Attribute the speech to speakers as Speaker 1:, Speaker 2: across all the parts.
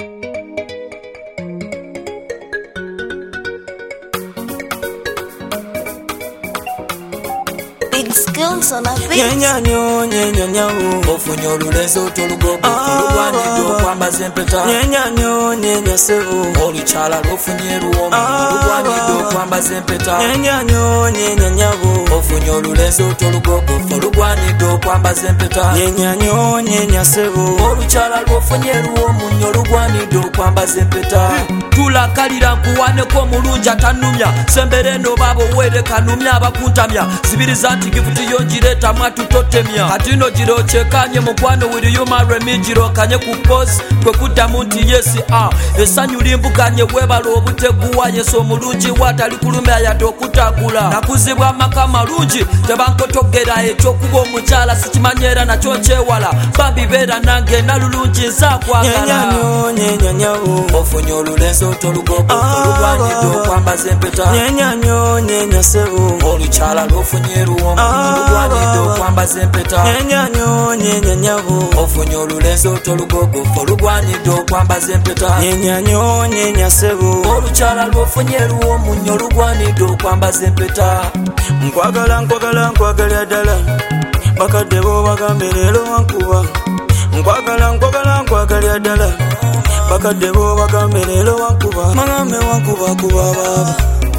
Speaker 1: Nyenyanyo nyenyanyawo
Speaker 2: ofunye olulezo tolugogo olugwanidde okwambaza empeta
Speaker 1: nyenyanyo nyenyasewo
Speaker 2: olukyala lufunye luwomu olugwanidde okwambaza empeta
Speaker 1: nyenyanyo nyenyanyawo
Speaker 2: ofunye olulezo tolugogo olugwanidde okwambaza empeta
Speaker 1: nyenyanyo nyenyasewo
Speaker 2: olukyala lufunye luwomu nnyo olugwanidde okwambaza empeta tulakalira nkuwaneko omulungi atanumya sembere eno baabo were kanumya abakuntamya zibiriza nti gifuti yonjireta mwatu totemya katino jiro chekanye mukwano will you marry me jiro kanye ku pose kwe kuddamu nti yes esanyu limbukanye webala obuteguwa yeso omulungi watali kulumya yate okutagula nakuzibwa amaka malungi tebankotogera ekyokuba omukyala sikimanyera nakyo nkyewala babibeera nange nalulungi nsakwagala
Speaker 1: nyenyanyo nyenyanyawo
Speaker 2: ofunye olulezo tolugogo olugwanidde okwambaza empeta
Speaker 1: nyenyanyo nyenyasewo
Speaker 2: olukyala lufunye luwomu olugwanidde okwambaza empeta
Speaker 1: nyenyanyo nyenyanyawo
Speaker 2: ofunye olulezo tolugogo olugwanidde okwambaza empeta
Speaker 1: nyenyanyo nyenyasewo
Speaker 2: olukyala lufunye luwomu nnyo olugwanidde okwambaza empeta
Speaker 1: nkwagala nkwagala nkwagalya ddala bakadde bo bagambe leero wankuba nkwagala nkwagala nkwagalya ddala bakadde bo bagambe leero wankuba magambe wankuba kuba baba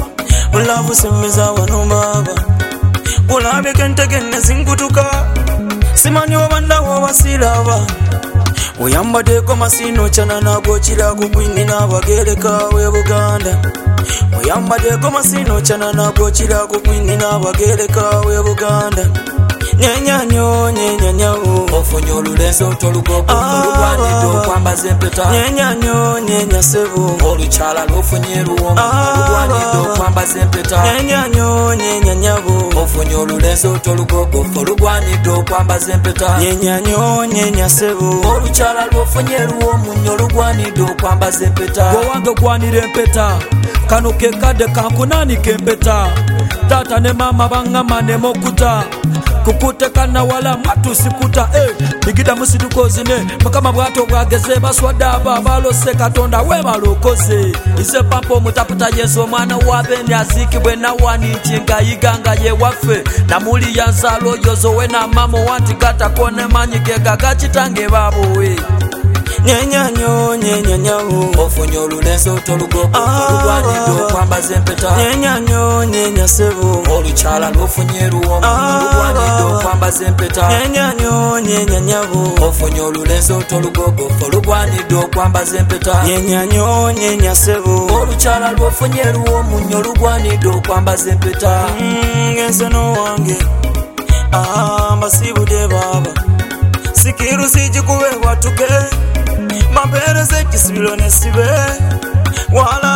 Speaker 1: bulavu semmeza wano baba bulabye kentege nezingutuka simanyi obandawo basiraba oyambaddeko masino kyana nagwo kirago kwini n'abagereka we Buganda oyambaddeko masino kyana nagwo kirago kwini n'abagereka we Buganda nyenyanyo nyenyanyawo
Speaker 2: ofunye olulezo tolugogo olugwanidde okwambaza empeta
Speaker 1: nyenyanyo nyenyasewo
Speaker 2: olukyala lufunye luwomu olugwanidde okwambaza empeta
Speaker 1: nyenyanyo nyenyanyawo
Speaker 2: ofunye olulezo tolugogo olugwanidde okwambaza empeta
Speaker 1: nyenyanyo nyenyasewo
Speaker 2: olukyala lufunye luwomu nnyo olugwanidde okwambaza empeta
Speaker 3: gwowange ogwanira empeta kano kekadde kankunanika empeta taata ne maama baŋŋama nemokuta kukutekana wala mwatusikuta bigida musitukozine mukama bwato bwageze baswadde abo abalose katonda webalokoze ise pampa omutaputa yesu omwana wabeni azikibwe nawani nti ngayiganga yewaffe namuli yansalo yozowe namamo wanti katakone manyi gegaga kitange babowe
Speaker 1: nyenyanyo nyenyanyawo
Speaker 2: ofunye olulezo tolugogo olugwanidde okwambaza empeta
Speaker 1: nyenyanyo nyenyasewo
Speaker 2: olukyala lufunye luwomu olugwanidde okwambaza empeta
Speaker 1: nyenyanyo nyenyanyawo
Speaker 2: ofunye olulezo tolugogo olugwanidde okwambaza empeta
Speaker 1: nyenyanyo nyenyasewo
Speaker 2: olukyala lufunye luwomu nnyo olugwanidde okwambaza empeta
Speaker 1: ngenseno wange mbasiibudde baba sikiru sijikube watuke mapereze kisibilo nesibe wala